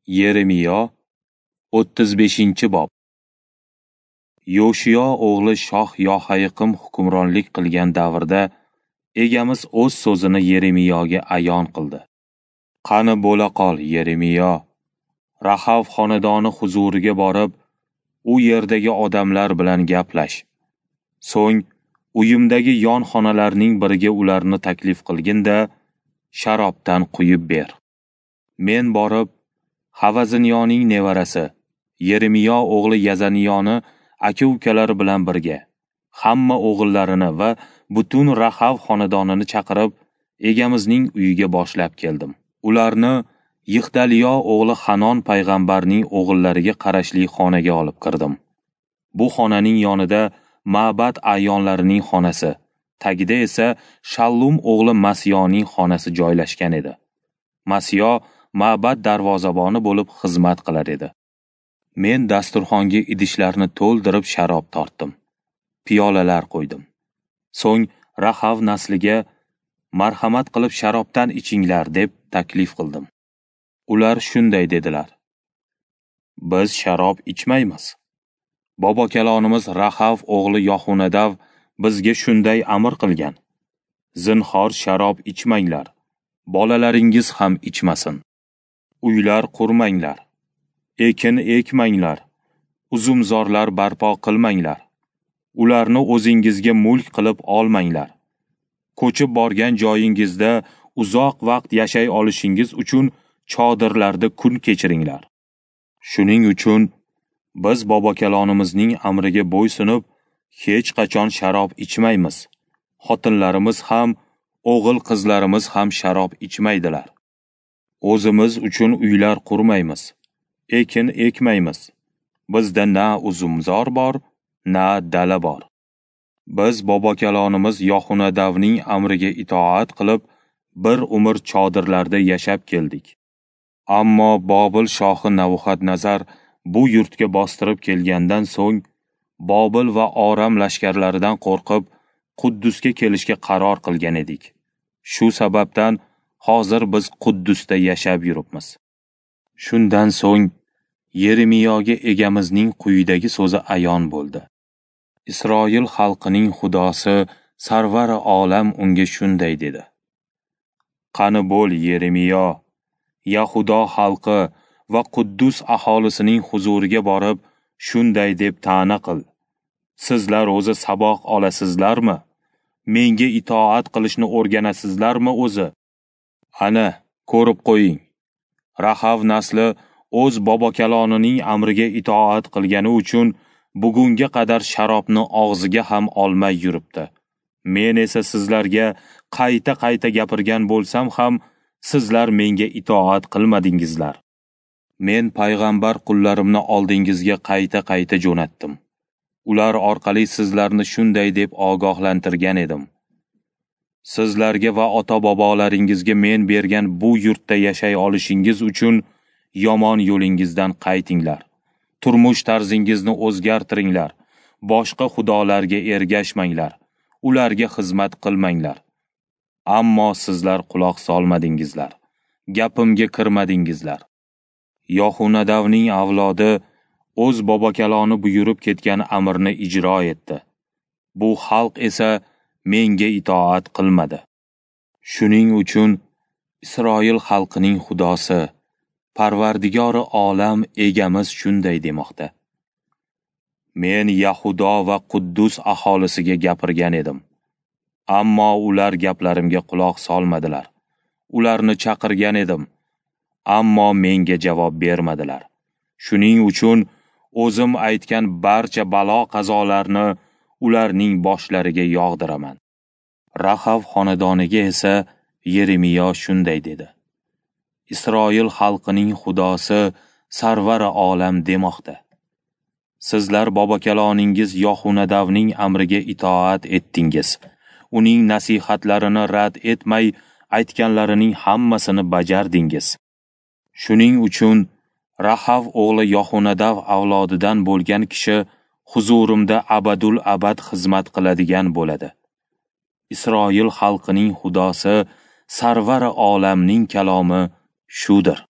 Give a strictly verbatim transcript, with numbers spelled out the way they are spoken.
Yeremiyo o'ttiz beshinchi bob. Yoshiyo o'g'li Shoh Yohayiqim hukmronlik qilgan davrda egamiz o'z so'zini Yeremiyoga ayon qildi. Qani bo'la qol, Yeremiyo. Rahav xonadoni huzuriga borib, u yerdagi odamlar bilan gaplash. So'ng uyimdagi yon xonalarning biriga ularni taklif qilginda, sharobdan quyib ber. Men borib, Havazinyoning nevarasi, Yeremiyo o'g'li Yazaniyoni aka-ukalari bilan birga, hamma o'g'illarini va butun Rahav xonadonini chaqirib, egamizning uyiga boshlab keldim. Ularni Yihdaliyo o'g'li Hanon payg'ambarning o'g'illariga qarashli xonaga olib kirdim. Bu xonaning yonida ma'bad ayonlarining xonasi, tagida esa Shallum o'g'li Masiyoning xonasi joylashgan edi. Masiyo ma'bad darvozaboni bo'lib xizmat qilar edi. Men dasturxonga idishlarni to'ldirib sharob tortdim. Piyolalar qo'ydim. So'ng Rahav nasliga marhamat qilib sharobdan ichinglar deb taklif qildim. Ular shunday dedilar: Biz sharob ichmaymiz. Bobokalonimiz Rahav o'g'li Yohunadav bizga shunday amr qilgan. Zinhor sharob ichmanglar. Bolalaringiz ham ichmasin. Uylar qurmanglar. Ekin ekmanglar. Uzumzorlar barpo qilmanglar. Ularni o'zingizga mulk qilib olmanglar. Ko'chib borgan joyingizda uzoq vaqt yashay olishingiz uchun chodirlarda kun kechiringlar. Shuning uchun biz bobokalonimizning amriga bo'ysunib, hech qachon sharob ichmaymiz. Xotinlarimiz ham, o'g'il qizlarimiz ham sharob ichmaydilar. O'zimiz uchun uylar qurmaymiz. Ekin ekmaymiz. Bizda na uzumzor bor, na dala bor. Biz bobokalonimiz Yohunadavning amriga itoat qilib, bir umr chodirlarda yashab keldik. Ammo Bobil shohi Navuxatnazar bu yurtga bostirib kelgandan so'ng, Bobil va Oram lashkarlaridan qo'rqib, Quddusga kelishga qaror qilgan edik. Shu sababdan hozir biz Quddusda yashab yuribmiz. Shundan so'ng Yeremiyoga egamizning quyidagi so'zi ayon bo'ldi. Isroil xalqining Xudosi, Sarvari olam unga shunday dedi: Qani bo'l, Yeremiyo, Yahudo xalqi va Quddus aholisining huzuriga borib, shunday deb ta'na qil: Sizlar o'zi saboq olasizlarmi? Menga itoat qilishni o'rganasizlarmi o'zi? Ana, ko'rib qo'ying. Rahav nasli o'z bobokalonining amriga itoat qilgani uchun bugunga qadar sharobni og'ziga ham olmay yuribdi. Men esa sizlarga qayta-qayta gapirgan bo'lsam ham, sizlar menga itoat qilmadingizlar. Men payg'ambar qullarimni oldingizga qayta-qayta jo'natdim. Ular orqali sizlarni shunday deb ogohlantirgan edim. Sizlarga va ota-bobolaringizga men bergan bu yurtda yashay olishingiz uchun yomon yo'lingizdan qaytinglar. Turmush tarzingizni o'zgartiringlar. Boshqa xudolarga ergashmanglar. Ularga xizmat qilmanglar. Ammo sizlar quloq solmadingizlar. Gapimga kirmadingizlar. Yohunadavning avlodi o'z bobokaloni buyurib ketgan amrni ijro etdi. Bu xalq esa menga itoat qilmadi. Shuning uchun Isroil xalqining Xudosi, Parvardigori olam egamiz shunday demoqda: Men Yahudo va Quddus aholisiga gapirgan edim. Ammo ular gaplarimga quloq solmadilar. Ularni chaqirgan edim. Ammo menga javob bermadilar. Shuning uchun o'zim aytgan barcha balo qazolarni ularning boshlariga yog'diraman. Rahav xonadoniga esa Yeremiyo shunday dedi: Isroil xalqining Xudosi, Sarvari olam demoqda: Sizlar bobokaloningiz Yohunadavning amriga itoat etdingiz. Uning nasihatlarini rad etmay, aytganlarining hammasini bajardingiz. Shuning uchun Rahav o'g'li Yohunadav avlodidan bo'lgan kishi huzurimda abadul abad xizmat qiladigan bo'ladi. Isroil xalqining Xudosi, Sarvari olamning kalomi shudir.